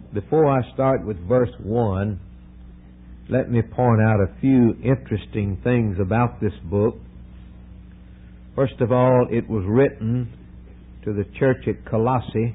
Before I start with verse 1, let me point out a few interesting things about this book. First of all, it was written to the church at Colossae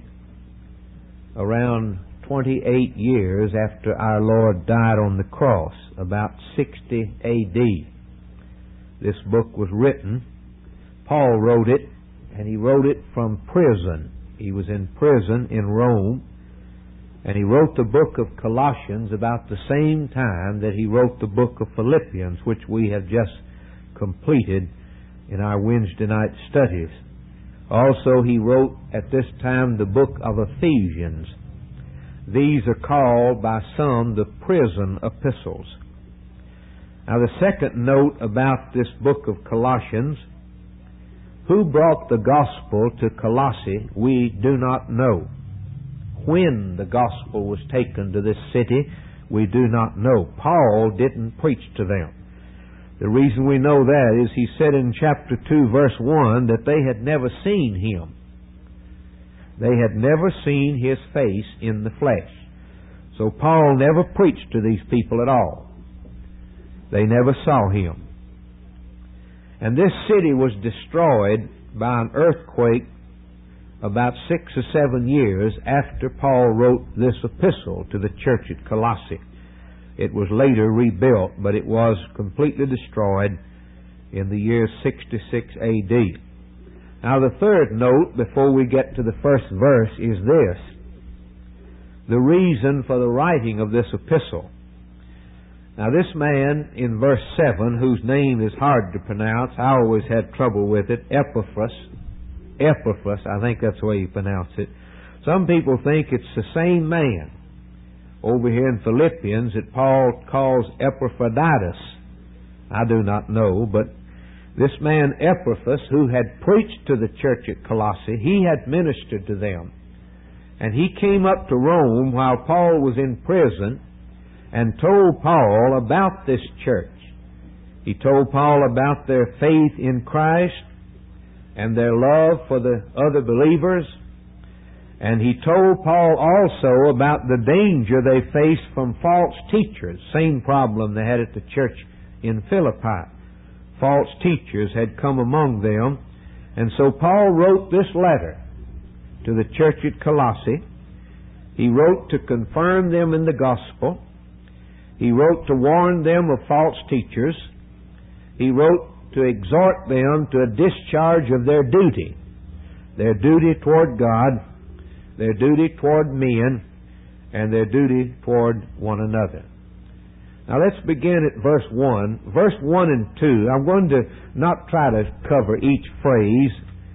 around 28 years after our Lord died on the cross, about 60 A.D. This book was written. Paul wrote it, and he wrote it from prison. He was in prison in Rome, and he wrote the book of Colossians about the same time that he wrote the book of Philippians, which we have just completed in our Wednesday night studies. Also, he wrote at this time the book of Ephesians. These are called by some the prison epistles. Now, the second note about this book of Colossians: who brought the gospel to Colossae, we do not know. When the gospel was taken to this city, we do not know. Paul didn't preach to them. The reason we know that is he said in chapter 2, verse 1, that they had never seen him. They had never seen his face in the flesh. So Paul never preached to these people at all. They never saw him. And this city was destroyed by an earthquake about 6 or 7 years after Paul wrote this epistle to the church at Colossae. It was later rebuilt, but it was completely destroyed in the year 66 A.D. Now, the third note before we get to the first verse is this: the reason for the writing of this epistle. Now, this man in verse 7, whose name is hard to pronounce, I always had trouble with it, Epaphras, I think that's the way you pronounce it. Some people think it's the same man over here in Philippians that Paul calls Epaphroditus. I do not know, but this man Epaphras, who had preached to the church at Colossae, he had ministered to them. And he came up to Rome while Paul was in prison and told Paul about this church. He told Paul about their faith in Christ and their love for the other believers. And he told Paul also about the danger they faced from false teachers. Same problem they had at the church in Philippi. False teachers had come among them. And so Paul wrote this letter to the church at Colossae. He wrote to confirm them in the gospel. He wrote to warn them of false teachers. He wrote to exhort them to a discharge of their duty toward God, their duty toward men, and their duty toward one another. Now let's begin at verse 1. Verse 1 and 2, I'm going to not try to cover each phrase.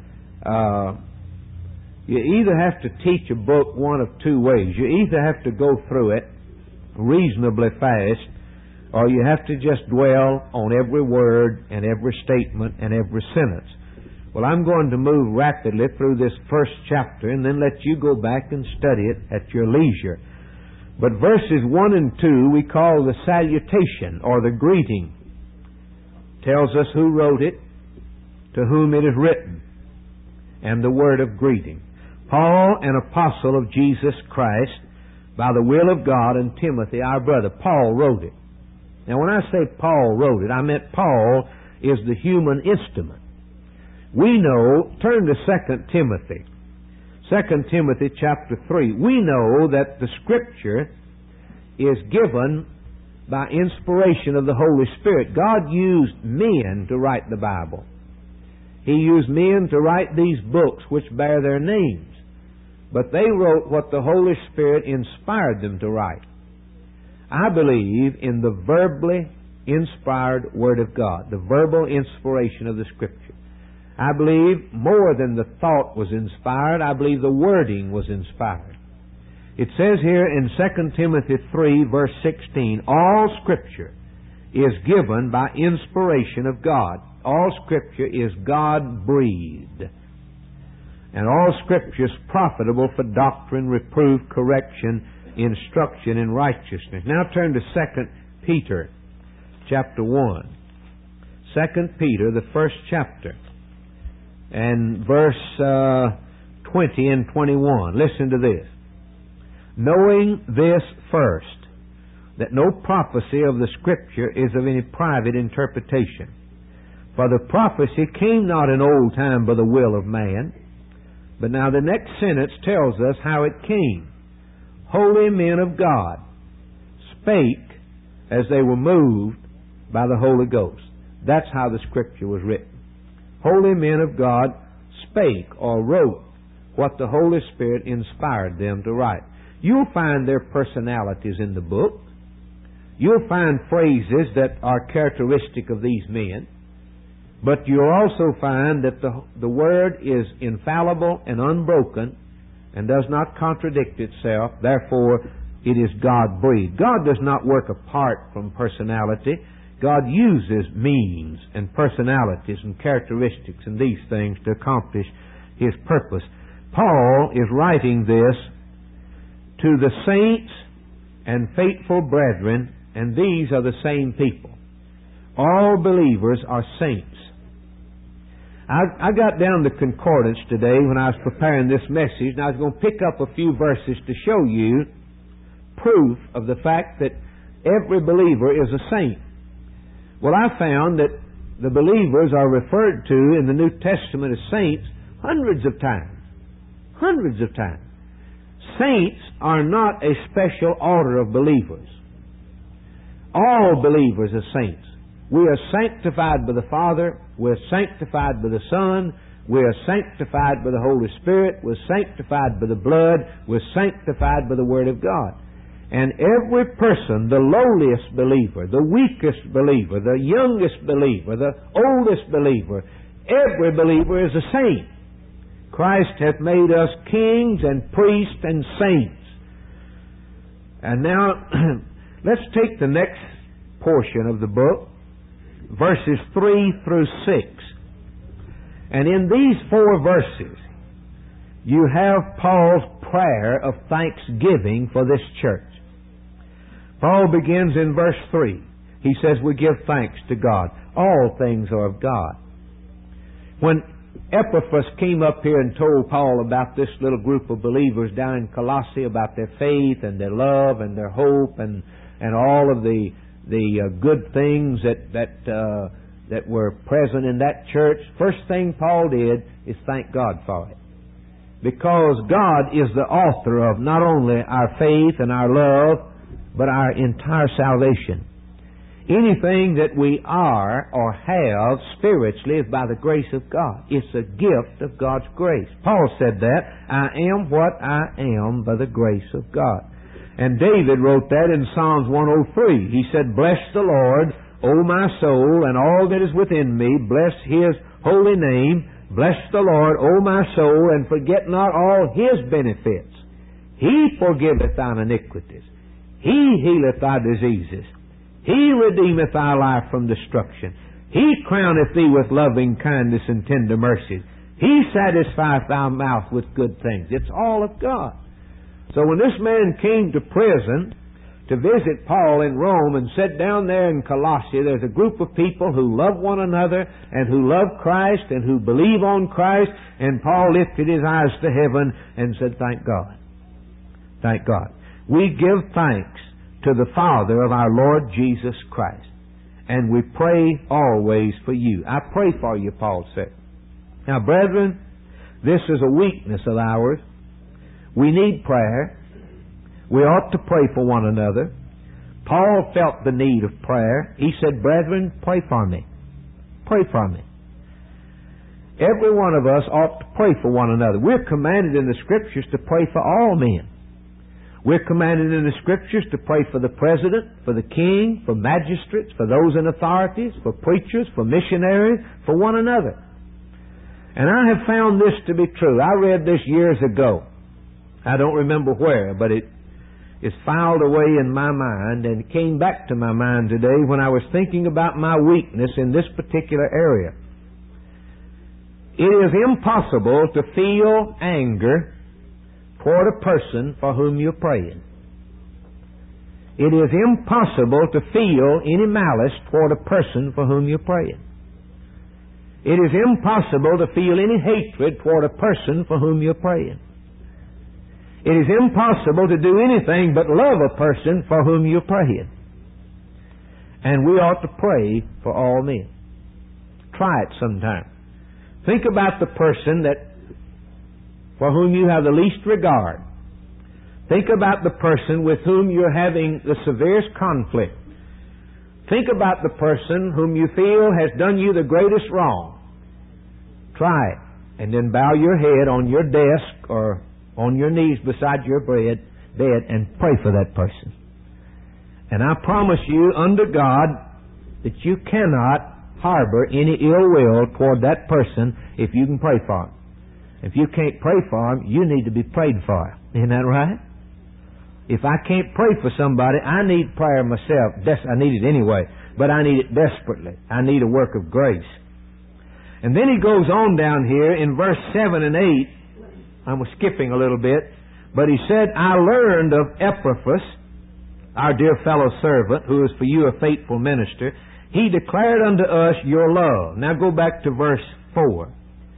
You either have to teach a book one of two ways. You either have to go through it reasonably fast, or you have to just dwell on every word and every statement and every sentence. Well, I'm going to move rapidly through this first chapter and then let you go back and study it at your leisure. But verses 1 and 2 we call the salutation or the greeting. Tells us who wrote it, to whom it is written, and the word of greeting. Paul, an apostle of Jesus Christ, by the will of God, and Timothy, our brother. Paul wrote it. Now, when I say Paul wrote it, I meant Paul is the human instrument. We know, turn to 2 Timothy. 2 Timothy chapter 3. We know that the Scripture is given by inspiration of the Holy Spirit. God used men to write the Bible. He used men to write these books which bear their names. But they wrote what the Holy Spirit inspired them to write. I believe in the verbally inspired Word of God, the verbal inspiration of the Scripture. I believe more than the thought was inspired, I believe the wording was inspired. It says here in 2 Timothy 3, verse 16, all Scripture is given by inspiration of God. All Scripture is God-breathed. And all Scripture is profitable for doctrine, reproof, correction, instruction in righteousness. Now turn to 2 Peter chapter 1. 2 Peter, the first chapter, and verse 20 and 21. Listen to this. knowing this first, that no prophecy of the Scripture is of any private interpretation. For the prophecy came not in old time by the will of man. But now the next sentence tells us how it came. Holy men of God spake as they were moved by the Holy Ghost. That's how the Scripture was written. Holy men of God spake or wrote what the Holy Spirit inspired them to write. You'll find their personalities in the book. You'll find phrases that are characteristic of these men. But you'll also find that the Word is infallible and unbroken and does not contradict itself. Therefore, it is God-breathed. God does not work apart from personality. God uses means and personalities and characteristics and these things to accomplish His purpose. Paul is writing this to the saints and faithful brethren, and these are the same people. All believers are saints. I got down the concordance today when I was preparing this message, and I was going to pick up a few verses to show you proof of the fact that every believer is a saint. Well, I found that the believers are referred to in the New Testament as saints hundreds of times. Hundreds of times. Saints are not a special order of believers. All believers are saints. We are sanctified by the Father. We're sanctified by the Son. We are sanctified by the Holy Spirit. We're sanctified by the blood. We're sanctified by the Word of God. And every person, the lowliest believer, the weakest believer, the youngest believer, the oldest believer, every believer is a saint. Christ hath made us kings and priests and saints. And now, let's take the next portion of the book, verses 3 through 6. And in these 4 verses, you have Paul's prayer of thanksgiving for this church. Paul begins in verse 3. He says, we give thanks to God. All things are of God. When Epaphras came up here and told Paul about this little group of believers down in Colossae, about their faith and their love and their hope and all of the good things that were present in that church, first thing Paul did is thank God for it. Because God is the author of not only our faith and our love, but our entire salvation. Anything that we are or have spiritually is by the grace of God. It's a gift of God's grace. Paul said that, I am what I am by the grace of God. And David wrote that in Psalms 103. He said, bless the Lord, O my soul, and all that is within me. Bless His holy name. Bless the Lord, O my soul, and forget not all His benefits. He forgiveth thine iniquities. He healeth thy diseases. He redeemeth thy life from destruction. He crowneth thee with loving kindness and tender mercies. He satisfieth thy mouth with good things. It's all of God. So when this man came to prison to visit Paul in Rome and sat down there in Colossae, there's a group of people who love one another and who love Christ and who believe on Christ, and Paul lifted his eyes to heaven and said, thank God. Thank God. We give thanks to the Father of our Lord Jesus Christ, and we pray always for you. I pray for you, Paul said. Now, brethren, this is a weakness of ours. We need prayer. We ought to pray for one another. Paul felt the need of prayer. He said, brethren, pray for me. Pray for me. Every one of us ought to pray for one another. We're commanded in the Scriptures to pray for all men. We're commanded in the Scriptures to pray for the president, for the king, for magistrates, for those in authorities, for preachers, for missionaries, for one another. And I have found this to be true. I read this years ago. I don't remember where, but it is filed away in my mind and came back to my mind today when I was thinking about my weakness in this particular area. It is impossible to feel anger toward a person for whom you're praying. It is impossible to feel any malice toward a person for whom you're praying. It is impossible to feel any hatred toward a person for whom you're praying. It is impossible to do anything but love a person for whom you're praying. And we ought to pray for all men. Try it sometime. Think about the person for whom you have the least regard. Think about the person with whom you're having the severest conflict. Think about the person whom you feel has done you the greatest wrong. Try it. And then bow your head on your desk or on your knees beside your bed and pray for that person. And I promise you, under God, that you cannot harbor any ill will toward that person if you can pray for him. If you can't pray for him, you need to be prayed for. Isn't that right? If I can't pray for somebody, I need prayer myself. I need it anyway, but I need it desperately. I need a work of grace. And then he goes on down here in verse 7 and 8. I'm skipping a little bit, but he said, I learned of Epaphras, our dear fellow servant, who is for you a faithful minister. He declared unto us your love. Now go back to verse 4.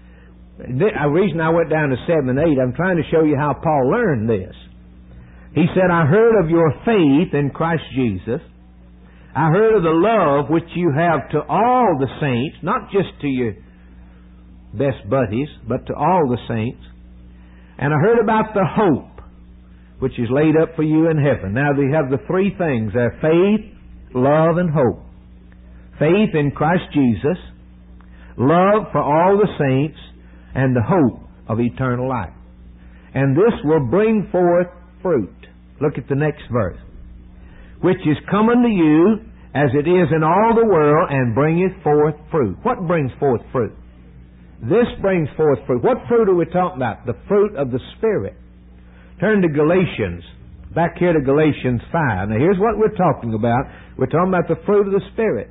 The reason I went down to 7 and 8, I'm trying to show you how Paul learned this. He said, I heard of your faith in Christ Jesus. I heard of the love which you have to all the saints, not just to your best buddies, but to all the saints. And I heard about the hope which is laid up for you in heaven. Now they have the three things there: faith, love, and hope. Faith in Christ Jesus, love for all the saints, and the hope of eternal life. And this will bring forth fruit. Look at the next verse. Which is come unto you as it is in all the world, and bringeth forth fruit. What brings forth fruit? This brings forth fruit. What fruit are we talking about? The fruit of the Spirit. Turn to Galatians. Back here to Galatians 5. Now here's what we're talking about. We're talking about the fruit of the Spirit.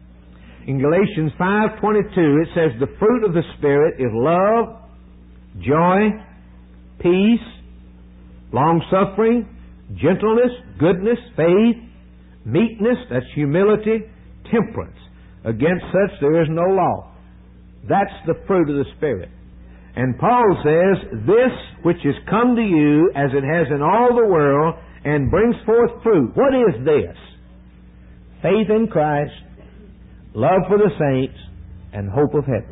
In Galatians 5:22 it says the fruit of the Spirit is love, joy, peace, long-suffering, gentleness, goodness, faith, meekness, that's humility, temperance. Against such there is no law. That's the fruit of the Spirit. And Paul says, this which is come to you as it has in all the world and brings forth fruit. What is this? Faith in Christ, love for the saints, and hope of heaven.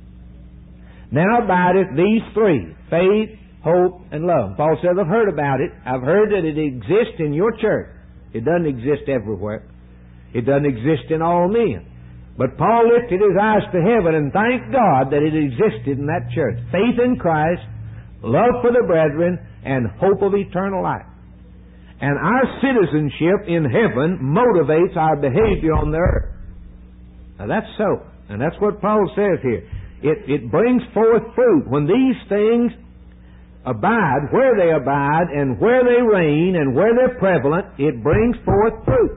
Now abideth these three: faith, hope, and love. Paul says, I've heard about it. I've heard that it exists in your church. It doesn't exist everywhere. It doesn't exist in all men. But Paul lifted his eyes to heaven and thanked God that it existed in that church. Faith in Christ, love for the brethren, and hope of eternal life. And our citizenship in heaven motivates our behavior on the earth. Now that's so. And that's what Paul says here. It brings forth fruit. When these things abide, where they abide, and where they reign, and where they're prevalent, it brings forth fruit.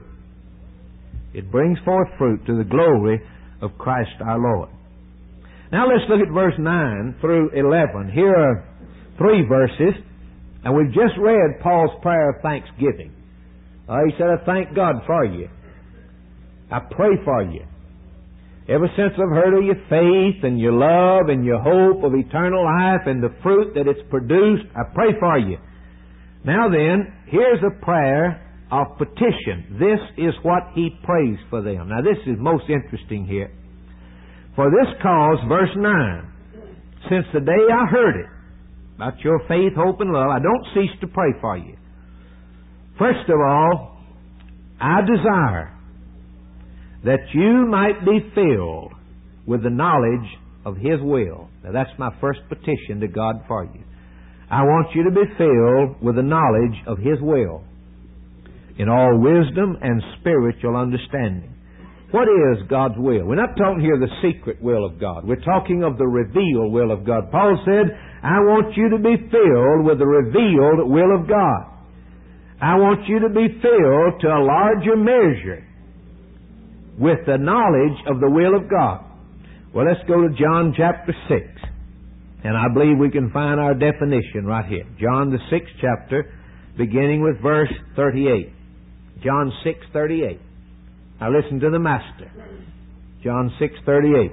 It brings forth fruit to the glory of Christ our Lord. Now let's look at verse 9 through 11. Here are three verses, and we've just read Paul's prayer of thanksgiving. He said, I thank God for you. I pray for you. Ever since I've heard of your faith and your love and your hope of eternal life and the fruit that it's produced, I pray for you. Now then, here's a prayer of petition. This is what he prays for them. Now this is most interesting here. For this cause, verse 9, since the day I heard it, about your faith, hope, and love, I don't cease to pray for you. First of all, I desire that you might be filled with the knowledge of His will. Now that's my first petition to God for you. I want you to be filled with the knowledge of His will, in all wisdom and spiritual understanding. What is God's will? We're not talking here the secret will of God. We're talking of the revealed will of God. Paul said, I want you to be filled with the revealed will of God. I want you to be filled to a larger measure with the knowledge of the will of God. Well, let's go to John chapter 6. And I believe we can find our definition right here. John the 6th chapter, beginning with verse 38. John 6:38. Now listen to the Master. John 6:38.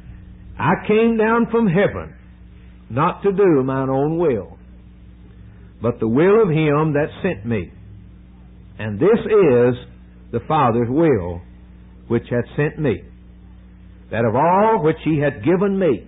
I came down from heaven not to do mine own will, but the will of him that sent me. And this is the Father's will which hath sent me, that of all which he hath given me,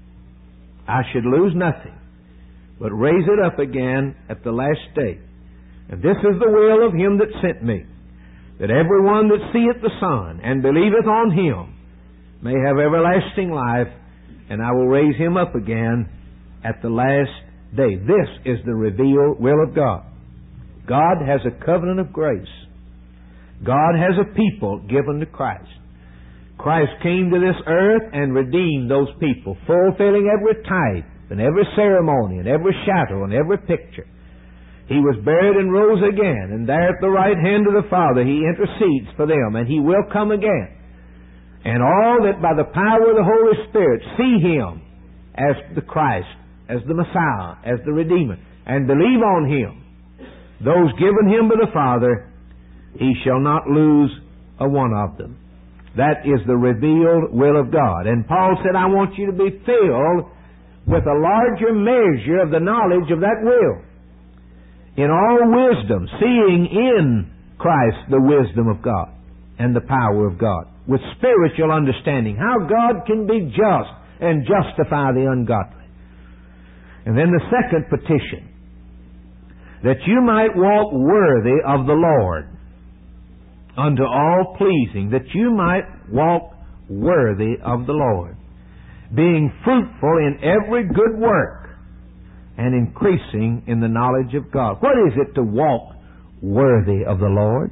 I should lose nothing, but raise it up again at the last day. And this is the will of him that sent me, that every one that seeth the Son, and believeth on him, may have everlasting life, and I will raise him up again at the last day. This is the revealed will of God. God has a covenant of grace. God has a people given to Christ. Christ came to this earth and redeemed those people, fulfilling every type and every ceremony and every shadow and every picture. He was buried and rose again, and there at the right hand of the Father He intercedes for them, and He will come again. And all that by the power of the Holy Spirit see Him as the Christ, as the Messiah, as the Redeemer, and believe on Him, those given Him by the Father, He shall not lose a one of them. That is the revealed will of God. And Paul said, I want you to be filled with a larger measure of the knowledge of that will, in all wisdom, seeing in Christ the wisdom of God and the power of God, with spiritual understanding, how God can be just and justify the ungodly. And then the second petition, that you might walk worthy of the Lord, unto all pleasing, that you might walk worthy of the Lord, being fruitful in every good work, and increasing in the knowledge of God. What is it to walk worthy of the Lord?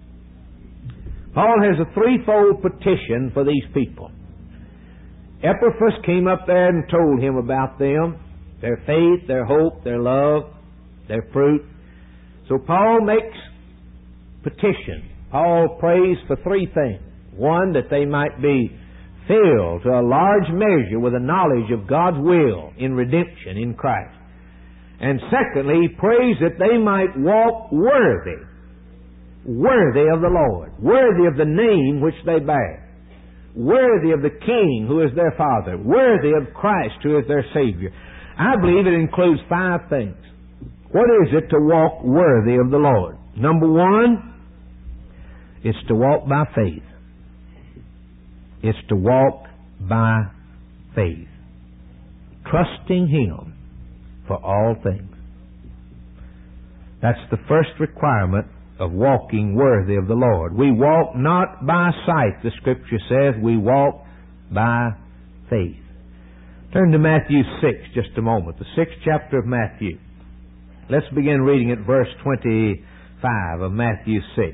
Paul has a threefold petition for these people. Epaphras came up there and told him about them, their faith, their hope, their love, their fruit. So Paul makes petition. Paul prays for three things. One, that they might be filled to a large measure with the knowledge of God's will in redemption in Christ. And secondly, he prays that they might walk worthy of the Lord, worthy of the name which they bear, worthy of the King who is their Father, worthy of Christ who is their Savior. I believe it includes 5 things. What is it to walk worthy of the Lord? Number 1, it's to walk by faith. It's to walk by faith, trusting Him for all things. That's the first requirement of walking worthy of the Lord. We walk not by sight, the Scripture says. We walk by faith. Turn to Matthew 6 just a moment, the 6th chapter of Matthew. Let's begin reading at verse 25 of Matthew 6.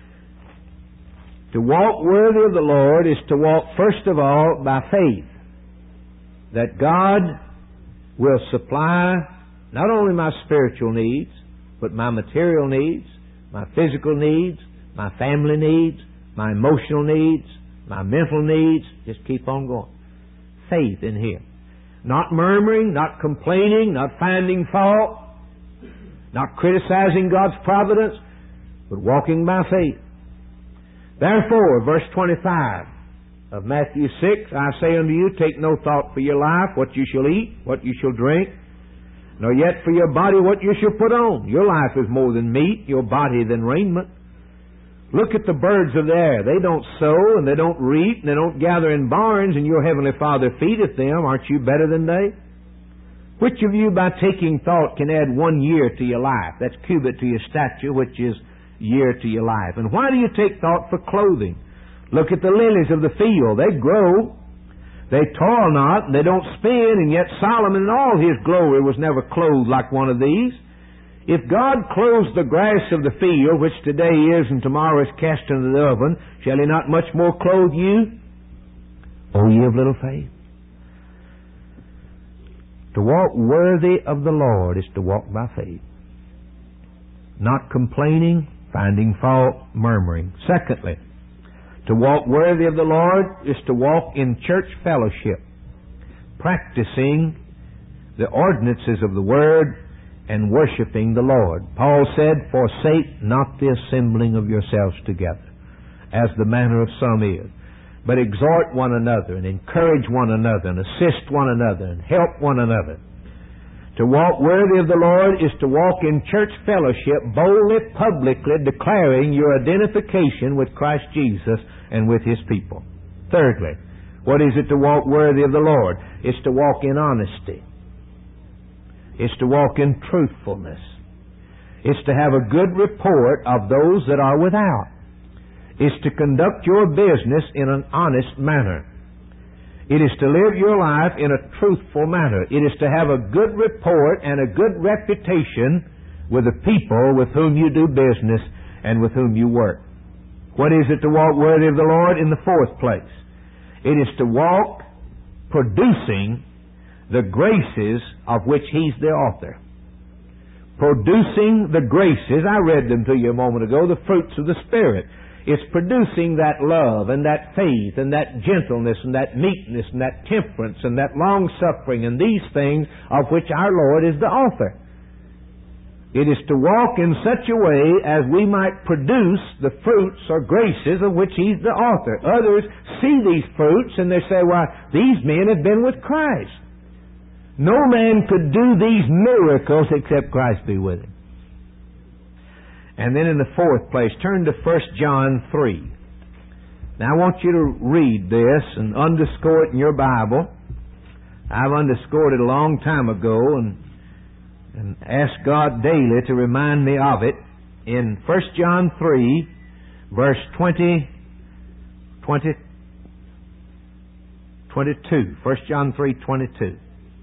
To walk worthy of the Lord is to walk, first of all, by faith, that God will supply not only my spiritual needs, but my material needs, my physical needs, my family needs, my emotional needs, my mental needs. Just keep on going. Faith in Him. Not murmuring, not complaining, not finding fault, not criticizing God's providence, but walking by faith. Therefore, verse 25 of Matthew 6, I say unto you, take no thought for your life, what you shall eat, what you shall drink, nor yet for your body what you shall put on. Your life is more than meat, your body than raiment. Look at the birds of the air. They don't sow, and they don't reap, and they don't gather in barns, and your heavenly Father feedeth them. Aren't you better than they? Which of you by taking thought can add 1 year to your life? That's cubit to your stature, which is year to your life. And why do you take thought for clothing? Look at the lilies of the field. They grow. They toil not, and they don't spin, and yet Solomon in all his glory was never clothed like one of these. If God clothes the grass of the field, which today is and tomorrow is cast into the oven, shall He not much more clothe you, O ye of little faith? To walk worthy of the Lord is to walk by faith, not complaining, finding fault, murmuring. Secondly, to walk worthy of the Lord is to walk in church fellowship, practicing the ordinances of the Word and worshiping the Lord. Paul said, forsake not the assembling of yourselves together, as the manner of some is, but exhort one another and encourage one another and assist one another and help one another. To walk worthy of the Lord is to walk in church fellowship, boldly, publicly declaring your identification with Christ Jesus and with His people. Thirdly, what is it to walk worthy of the Lord? It's to walk in honesty. It's to walk in truthfulness. It's to have a good report of those that are without. It's to conduct your business in an honest manner. It is to live your life in a truthful manner. It is to have a good report and a good reputation with the people with whom you do business and with whom you work. What is it to walk worthy of the Lord? In the fourth place, it is to walk producing the graces of which He's the author. Producing the graces, I read them to you a moment ago, the fruits of the Spirit. It's producing that love and that faith and that gentleness and that meekness and that temperance and that long-suffering and these things of which our Lord is the author. It is to walk in such a way as we might produce the fruits or graces of which He's the author. Others see these fruits and they say, "Why, these men have been with Christ. No man could do these miracles except Christ be with him." And then in the fourth place, turn to 1 John 3. Now I want you to read this and underscore it in your Bible. I've underscored it a long time ago and asked God daily to remind me of it. In 1 John 3, verse 22. 1 John 3, 22.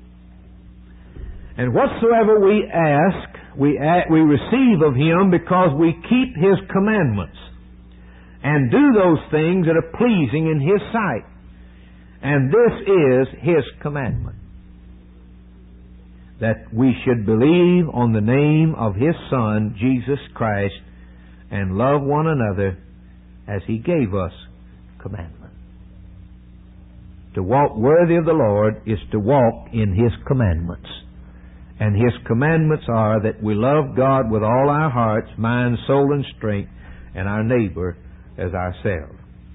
"And whatsoever we ask, we receive of Him because we keep His commandments and do those things that are pleasing in His sight. And this is His commandment, that we should believe on the name of His Son, Jesus Christ, and love one another as He gave us commandment." To walk worthy of the Lord is to walk in His commandments. And His commandments are that we love God with all our hearts, mind, soul, and strength, and our neighbor as ourselves.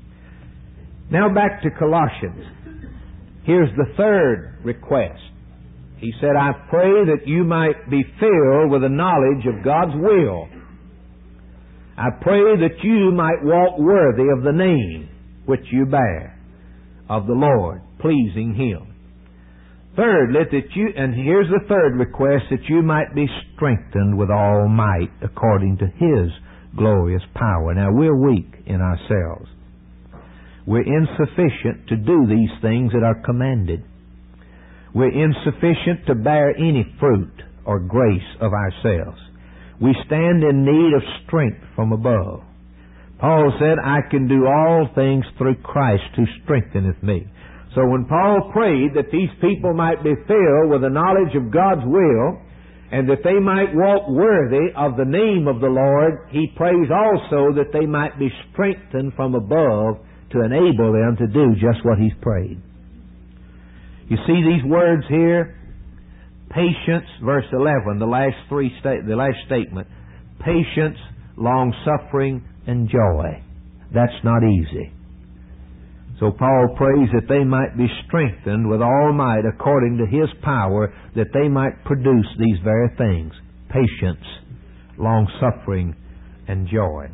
Now back to Colossians. Here's the third request. He said, "I pray that you might be filled with the knowledge of God's will. I pray that you might walk worthy of the name which you bear, of the Lord, pleasing Him. Thirdly, and here's the third request, that you might be strengthened with all might according to His glorious power." Now, we're weak in ourselves. We're insufficient to do these things that are commanded. We're insufficient to bear any fruit or grace of ourselves. We stand in need of strength from above. Paul said, "I can do all things through Christ who strengtheneth me." So when Paul prayed that these people might be filled with the knowledge of God's will, and that they might walk worthy of the name of the Lord, he prays also that they might be strengthened from above to enable them to do just what he's prayed. You see these words here? Patience, verse 11, the last statement. Patience, long-suffering, and joy. That's not easy. So Paul prays that they might be strengthened with all might according to His power, that they might produce these very things: patience, long-suffering, and joy.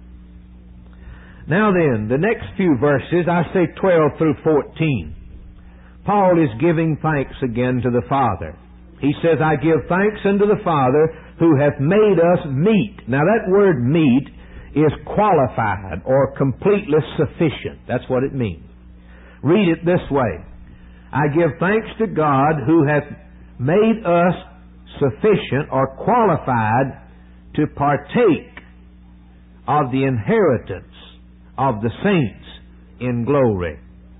Now then, the next few verses, I say 12 through 14, Paul is giving thanks again to the Father. He says, "I give thanks unto the Father who hath made us meet." Now that word meet is qualified or completely sufficient. That's what it means. Read it this way: "I give thanks to God who hath made us sufficient or qualified to partake of the inheritance of the saints in glory."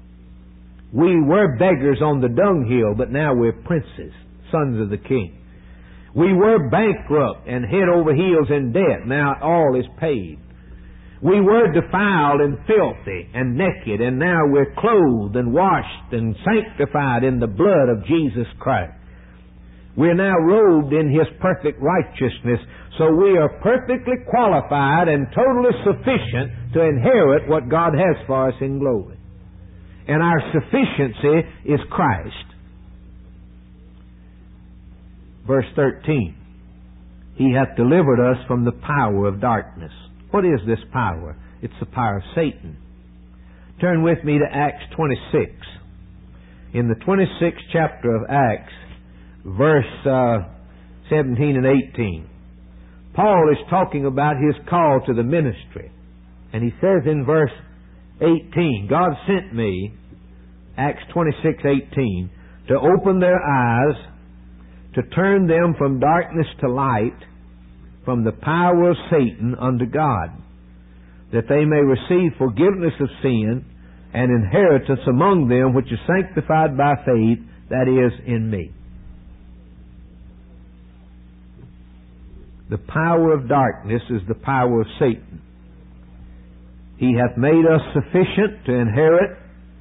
We were beggars on the dunghill, but now we're princes, sons of the King. We were bankrupt and head over heels in debt. Now all is paid. We were defiled and filthy and naked, and now we're clothed and washed and sanctified in the blood of Jesus Christ. We're now robed in His perfect righteousness, so we are perfectly qualified and totally sufficient to inherit what God has for us in glory. And our sufficiency is Christ. verse 13. He hath delivered us from the power of darkness. What is this power? It's the power of Satan. Turn with me to Acts 26. In the 26th chapter of Acts, verse 17 and 18, Paul is talking about his call to the ministry. And he says in verse 18, God sent me, Acts 26:18, to open their eyes, to turn them from darkness to light, from the power of Satan unto God, that they may receive forgiveness of sin and inheritance among them which is sanctified by faith, that is, in me. The power of darkness is the power of Satan. He hath made us sufficient to inherit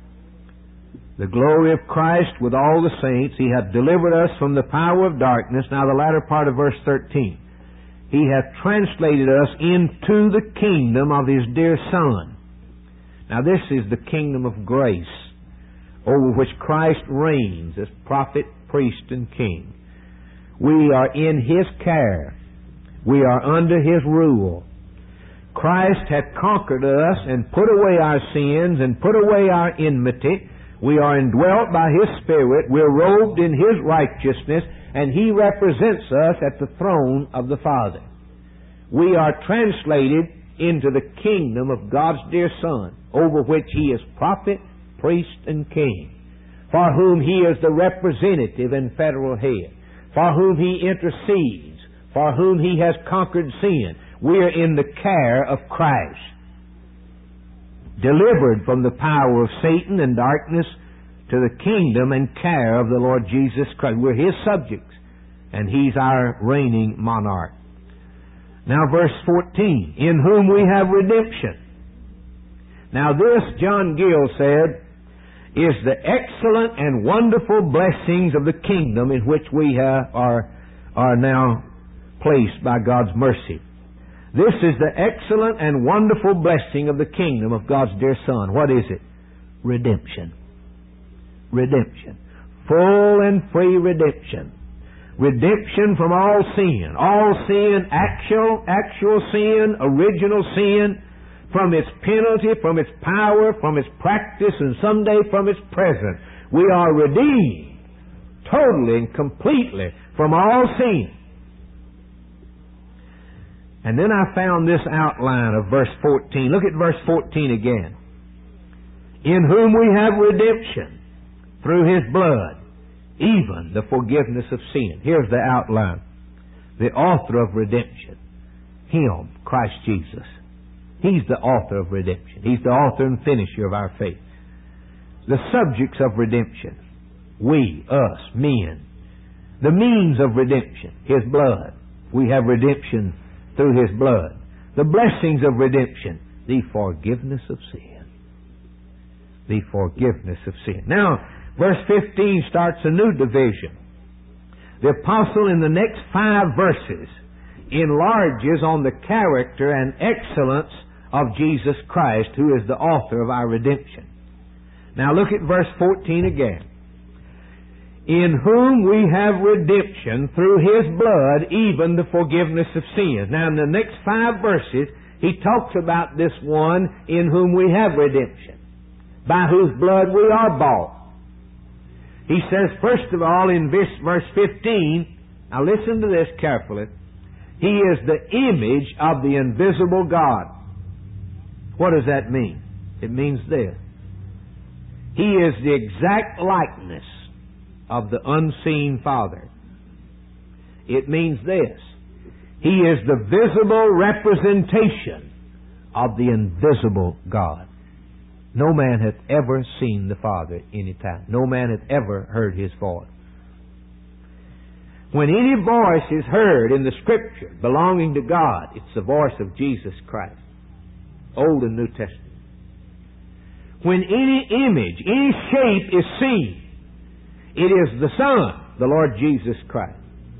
the glory of Christ with all the saints. He hath delivered us from the power of darkness. Now the latter part of verse 13. He hath translated us into the kingdom of His dear Son. Now this is the kingdom of grace, over which Christ reigns as prophet, priest, and king. We are in His care. We are under His rule. Christ hath conquered us and put away our sins and put away our enmity. We are indwelt by His Spirit. We're robed in His righteousness, and He represents us at the throne of the Father. We are translated into the kingdom of God's dear Son, over which He is prophet, priest, and king, for whom He is the representative and federal head, for whom He intercedes, for whom He has conquered sin. We are in the care of Christ, delivered from the power of Satan and darkness to the kingdom and care of the Lord Jesus Christ. We're His subjects, and He's our reigning monarch. Now verse 14, in whom we have redemption. Now this, John Gill said, is the excellent and wonderful blessings of the kingdom in which we are now placed by God's mercy. This is the excellent and wonderful blessing of the kingdom of God's dear Son. What is it? Redemption. Redemption. Full and free redemption. Redemption from all sin. All sin, actual sin, original sin, from its penalty, from its power, from its practice, and someday from its present. We are redeemed totally and completely from all sin. And then I found this outline of verse 14. Look at verse 14 again. In whom we have redemption through His blood, even the forgiveness of sin. Here's the outline. The author of redemption. Him, Christ Jesus. He's the author of redemption. He's the author and finisher of our faith. The subjects of redemption. We, us, men. The means of redemption. His blood. We have redemption through His blood. The blessings of redemption. The forgiveness of sin. The forgiveness of sin. Now, verse 15 starts a new division. The apostle in the next 5 verses enlarges on the character and excellence of Jesus Christ, who is the author of our redemption. Now look at verse 14 again. In whom we have redemption through His blood, even the forgiveness of sins. Now in the next 5 verses, he talks about this one in whom we have redemption, by whose blood we are bought. He says, first of all, in verse 15, now listen to this carefully, He is the image of the invisible God. What does that mean? It means this. He is the exact likeness of the unseen Father. It means this. He is the visible representation of the invisible God. No man hath ever seen the Father any time. No man hath ever heard His voice. When any voice is heard in the Scripture belonging to God, it's the voice of Jesus Christ. Old and New Testament. When any image, any shape is seen, it is the Son, the Lord Jesus Christ.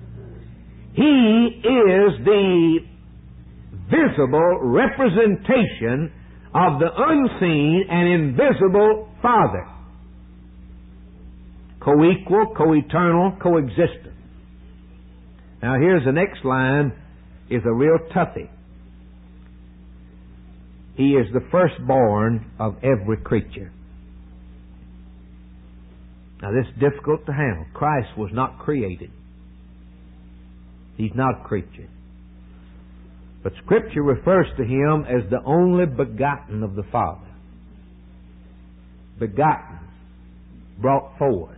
He is the visible representation of the unseen and invisible Father. Co-equal, co-eternal, co-existent. Now here's the next line, is a real toughie. He is the firstborn of every creature. Now this is difficult to handle. Christ was not created. He's not a creature. But Scripture refers to Him as the only begotten of the Father. Begotten. Brought forth.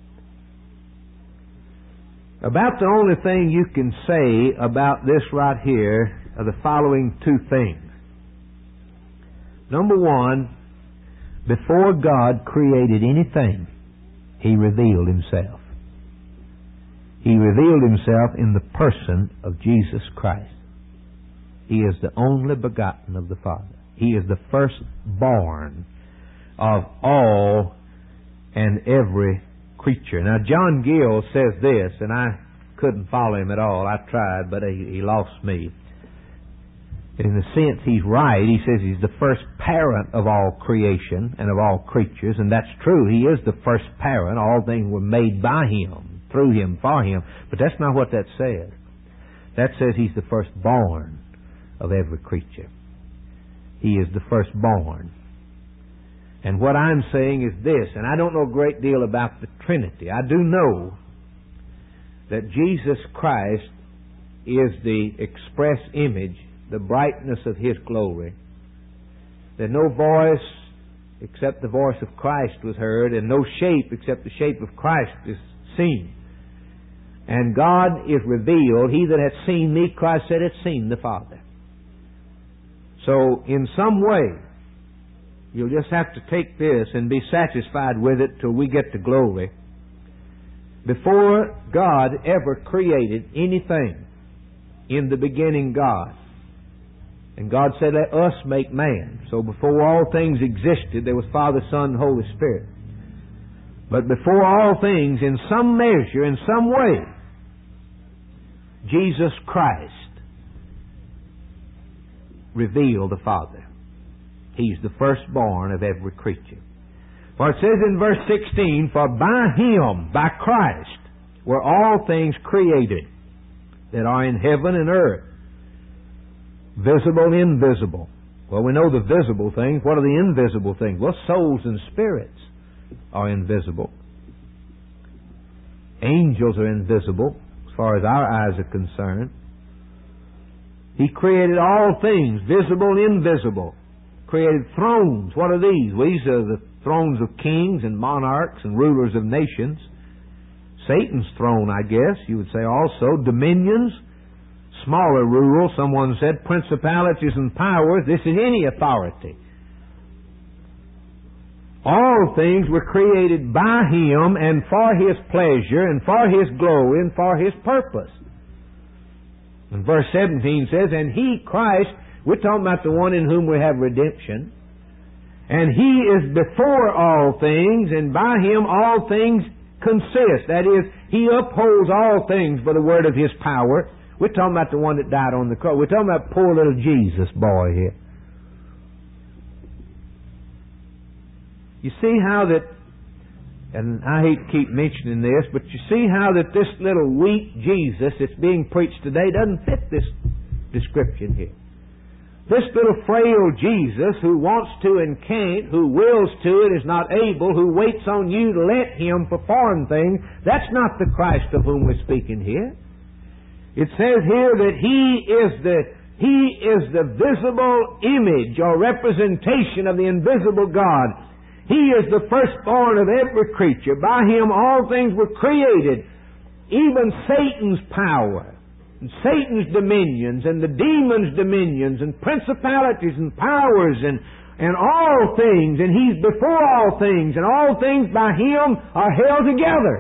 About the only thing you can say about this right here are the following two things. Number one, before God created anything, He revealed Himself. He revealed Himself in the person of Jesus Christ. He is the only begotten of the Father. He is the firstborn of all and every creature. Now, John Gill says this, and I couldn't follow him at all. I tried, but he lost me. In the sense he's right. He says He's the first parent of all creation and of all creatures, and that's true. He is the first parent. All things were made by Him, through Him, for Him. But that's not what that says. That says He's the firstborn of every creature. He is the firstborn. And what I'm saying is this, and I don't know a great deal about the Trinity. I do know that Jesus Christ is the express image, the brightness of His glory. That no voice except the voice of Christ was heard, and no shape except the shape of Christ is seen. And God is revealed. He that hath seen me, Christ said, hath seen the Father. So, in some way, you'll just have to take this and be satisfied with it till we get to glory. Before God ever created anything, in the beginning God. And God said, let us make man. So before all things existed, there was Father, Son, and Holy Spirit. But before all things, in some measure, in some way, Jesus Christ revealed the Father. He's the firstborn of every creature. For it says in verse 16, for by Him, by Christ, were all things created that are in heaven and earth, visible and invisible. Well, we know the visible things. What are the invisible things? Well, souls and spirits are invisible. Angels are invisible, as far as our eyes are concerned. He created all things, visible and invisible. Created thrones. What are these? Well, these are the thrones of kings and monarchs and rulers of nations. Satan's throne, I guess, you would say also. Dominions, smaller rule, someone said, principalities and powers. This is any authority. All things were created by Him and for His pleasure and for His glory and for His purpose. And verse 17 says, and He, Christ, we're talking about the one in whom we have redemption, and He is before all things, and by Him all things consist. That is, He upholds all things by the word of His power. We're talking about the one that died on the cross. We're talking about poor little Jesus boy here. You see how that, and I hate to keep mentioning this, but you see how that this little weak Jesus that's being preached today doesn't fit this description here. This little frail Jesus who wants to and can't, who wills to and is not able, who waits on you to let Him perform things, that's not the Christ of whom we're speaking here. It says here that He is the visible image or representation of the invisible God. He is the firstborn of every creature. By Him all things were created, even Satan's power, and Satan's dominions, and the demons' dominions, and principalities and powers, and all things. And He's before all things, and all things by Him are held together.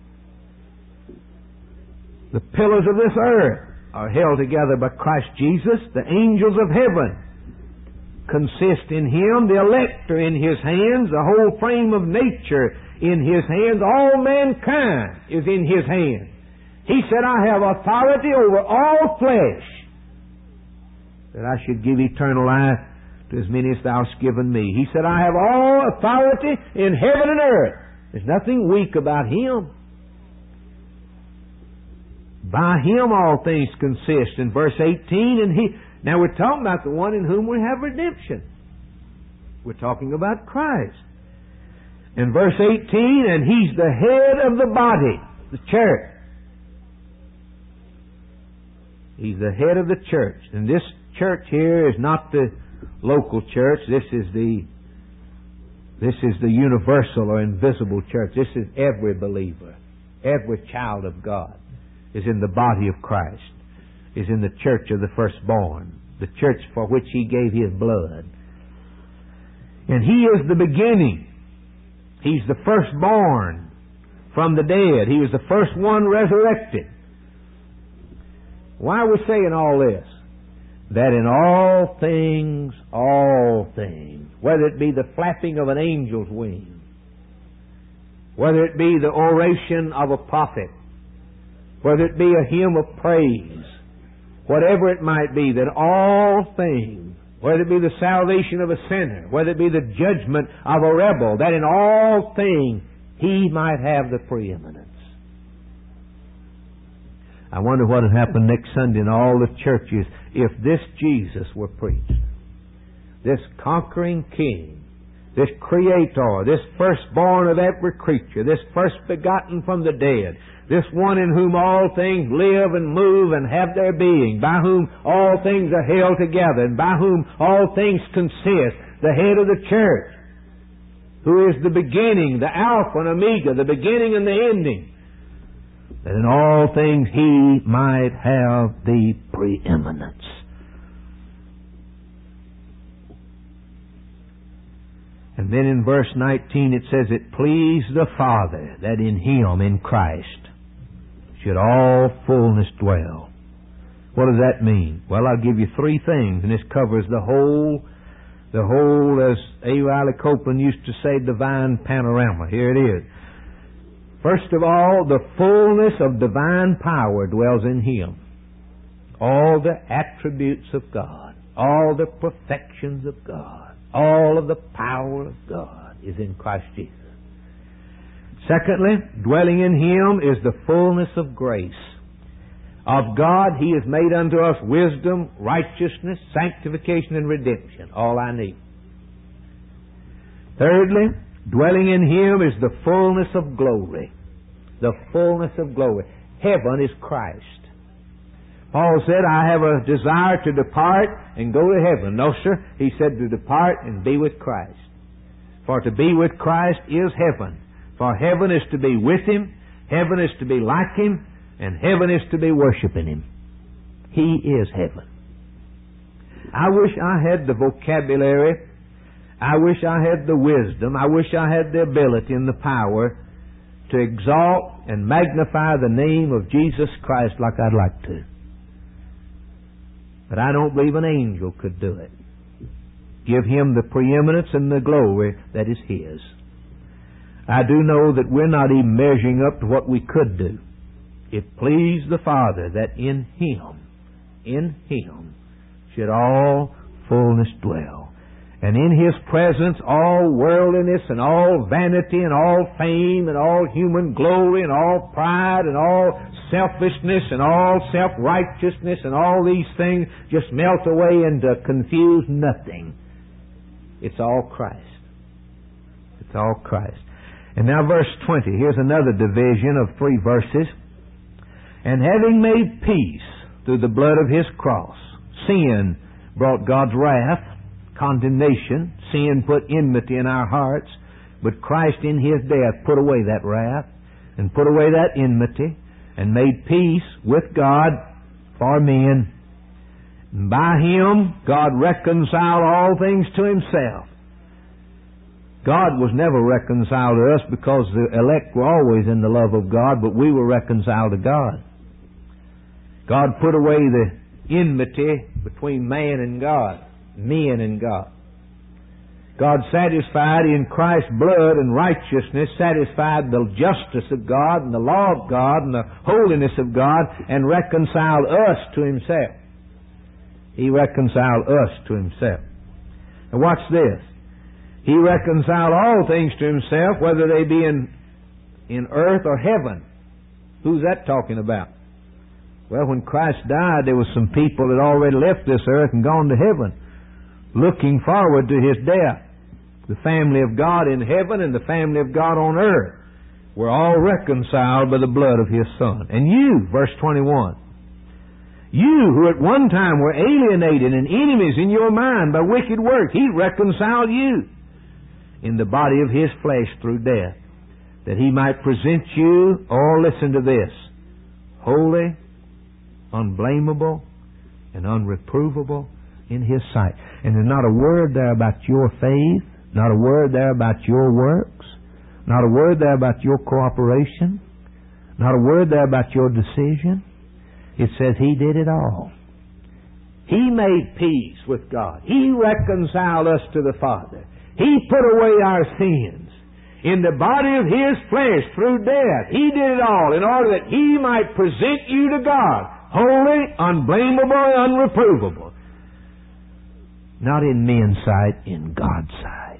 The pillars of this earth are held together by Christ Jesus. The angels of heaven consist in Him. The elect are in His hands. The whole frame of nature in His hands. All mankind is in His hands. He said, I have authority over all flesh, that I should give eternal life to as many as Thou hast given me. He said, I have all authority in heaven and earth. There's nothing weak about Him. By Him all things consist. In verse 18, now we're talking about the one in whom we have redemption. We're talking about Christ. In verse 18, and He's the head of the body, the church. He's the head of the church. And this church here is not the local church. This is the universal or invisible church. This is every believer. Every child of God is in the body of Christ, is in the church of the firstborn, the church for which He gave His blood. And He is the beginning. He's the firstborn from the dead. He was the first one resurrected. Why are we saying all this? That in all things, whether it be the flapping of an angel's wing, whether it be the oration of a prophet, whether it be a hymn of praise, whatever it might be, that all things, whether it be the salvation of a sinner, whether it be the judgment of a rebel, that in all things He might have the preeminence. I wonder what would happen next Sunday in all the churches if this Jesus were preached. This conquering King, this Creator, this firstborn of every creature, this first begotten from the dead, this one in whom all things live and move and have their being, by whom all things are held together, and by whom all things consist, the head of the church, who is the beginning, the Alpha and Omega, the beginning and the ending, that in all things He might have the preeminence. And then in verse 19 it says, it pleased the Father that in Him, in Christ, should all fullness dwell. What does that mean? Well, I'll give you three things, and this covers the whole, as A. Riley Copeland used to say, divine panorama. Here it is. First of all, the fullness of divine power dwells in Him. All the attributes of God, all the perfections of God, all of the power of God is in Christ Jesus. Secondly, dwelling in Him is the fullness of grace. Of God He has made unto us wisdom, righteousness, sanctification, and redemption. All I need. Thirdly, dwelling in Him is the fullness of glory. The fullness of glory. Heaven is Christ. Paul said, I have a desire to depart and go to heaven. No, sir. He said to depart and be with Christ. For to be with Christ is heaven. For heaven is to be with Him, heaven is to be like Him, and heaven is to be worshiping Him. He is heaven. I wish I had the vocabulary, I wish I had the wisdom, I wish I had the ability and the power to exalt and magnify the name of Jesus Christ like I'd like to. But I don't believe an angel could do it. Give Him the preeminence and the glory that is His. I do know that we're not even measuring up to what we could do. It pleased the Father that in Him should all fullness dwell. And in His presence all worldliness and all vanity and all fame and all human glory and all pride and all selfishness and all self-righteousness and all these things just melt away into confuse nothing. It's all Christ. It's all Christ. And now verse 20. Here's another division of 3 verses. And having made peace through the blood of His cross, sin brought God's wrath, condemnation. Sin put enmity in our hearts. But Christ in His death put away that wrath and put away that enmity and made peace with God for men. And by Him, God reconciled all things to Himself. God was never reconciled to us because the elect were always in the love of God, but we were reconciled to God. God put away the enmity between man and God, men and God. God satisfied in Christ's blood and righteousness, satisfied the justice of God and the law of God and the holiness of God, and reconciled us to Himself. He reconciled us to Himself. Now watch this. He reconciled all things to Himself, whether they be in earth or heaven. Who's that talking about? Well, when Christ died, there was some people that already left this earth and gone to heaven, looking forward to His death. The family of God in heaven and the family of God on earth were all reconciled by the blood of His Son. And you, verse 21, you who at one time were alienated and enemies in your mind by wicked works, He reconciled you in the body of His flesh through death, that He might present you, oh, listen to this, holy, unblameable, and unreprovable in His sight. And there's not a word there about your faith, not a word there about your works, not a word there about your cooperation, not a word there about your decision. It says He did it all. He made peace with God. He reconciled us to the Father. He put away our sins in the body of His flesh through death. He did it all in order that He might present you to God, holy, unblameable, and unreprovable. Not in men's sight, in God's sight.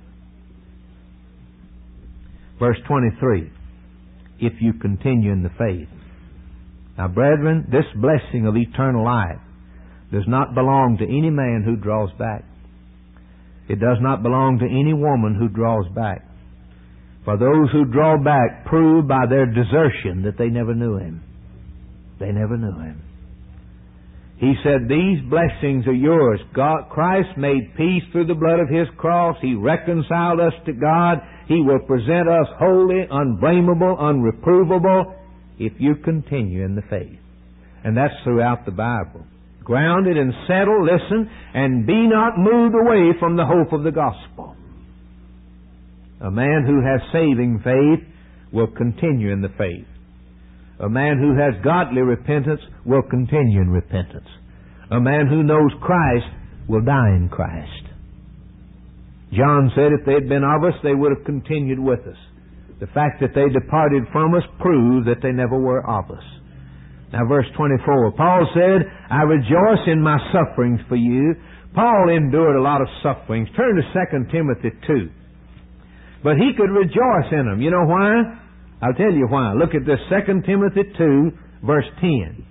Verse 23, if you continue in the faith. Now, brethren, this blessing of eternal life does not belong to any man who draws back. It does not belong to any woman who draws back. For those who draw back prove by their desertion that they never knew Him. They never knew Him. He said, these blessings are yours. Christ made peace through the blood of His cross. He reconciled us to God. He will present us holy, unblameable, unreprovable, if you continue in the faith. And that's throughout the Bible. Grounded and settled, listen, and be not moved away from the hope of the gospel. A man who has saving faith will continue in the faith. A man who has godly repentance will continue in repentance. A man who knows Christ will die in Christ. John said if they had been of us, they would have continued with us. The fact that they departed from us proved that they never were of us. Now verse 24, Paul said, I rejoice in my sufferings for you. Paul endured a lot of sufferings. Turn to 2 Timothy 2. But he could rejoice in them. You know why? I'll tell you why. Look at this, 2 Timothy 2, verse 10.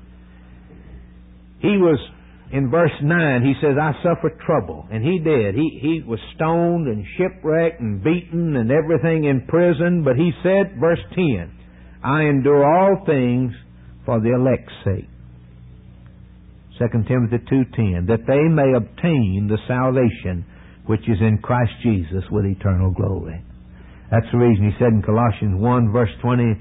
He was, in verse 9, he says, I suffered trouble. And he did. He was stoned and shipwrecked and beaten and everything in prison. But he said, verse 10, I endure all things for the elect's sake. 2 Timothy 2:10, that they may obtain the salvation which is in Christ Jesus with eternal glory. That's the reason he said in Colossians 1 verse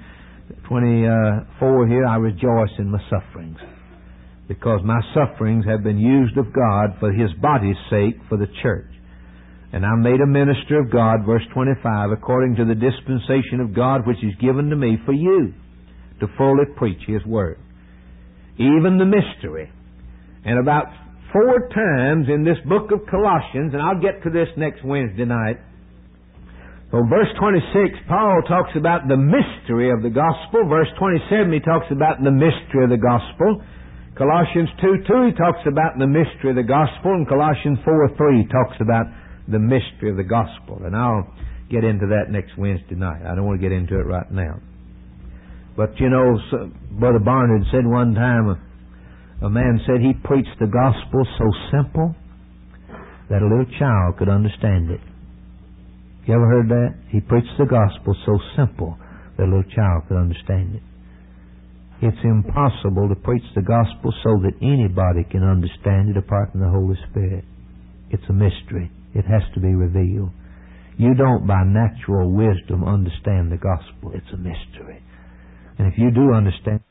24 here, I rejoice in my sufferings, because my sufferings have been used of God for His body's sake, for the church. And I'm made a minister of God, verse 25, according to the dispensation of God which is given to me for you, to fully preach His Word. Even the mystery. And about 4 times in this book of Colossians, and I'll get to this next Wednesday night. So verse 26, Paul talks about the mystery of the gospel. Verse 27, he talks about the mystery of the gospel. Colossians 2:2, he talks about the mystery of the gospel. And Colossians 4:3 talks about the mystery of the gospel. And I'll get into that next Wednesday night. I don't want to get into it right now. But you know, Brother Barnard said one time, a man said he preached the gospel so simple that a little child could understand it. You ever heard that? He preached the gospel so simple that a little child could understand it. It's impossible to preach the gospel so that anybody can understand it apart from the Holy Spirit. It's a mystery. It has to be revealed. You don't by natural wisdom understand the gospel. It's a mystery. And if you do understand